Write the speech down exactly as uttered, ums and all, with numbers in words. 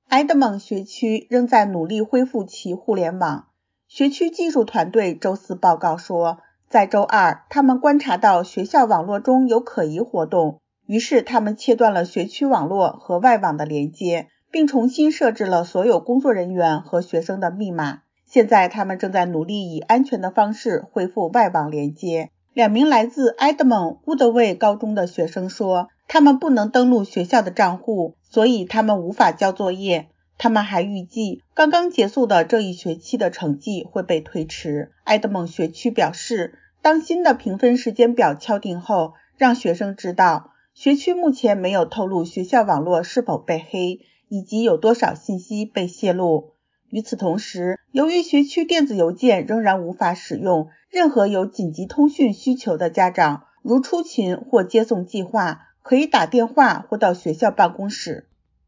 埃德蒙学区仍在努力恢复其互联网。学区技术团队周四报告说，在周二，他们观察到学校网络中有可疑活动，于是他们切断了学区网络和外网的连接，并重新设置了所有工作人员和学生的密码。现在他们正在努力以安全的方式恢复外网连接。两名来自埃德蒙乌德卫高中的学生说，他们不能登录学校的账户，所以他们无法交作业。他们还预计刚刚结束的这一学期的成绩会被推迟。埃德蒙学区表示，当新的评分时间表敲定后，让学生知道学区目前没有透露学校网络是否被黑，以及有多少信息被泄露。与此同时，由于学区电子邮件仍然无法使用，任何有紧急通讯需求的家长，如出勤或接送计划，可以打电话或到学校办公室。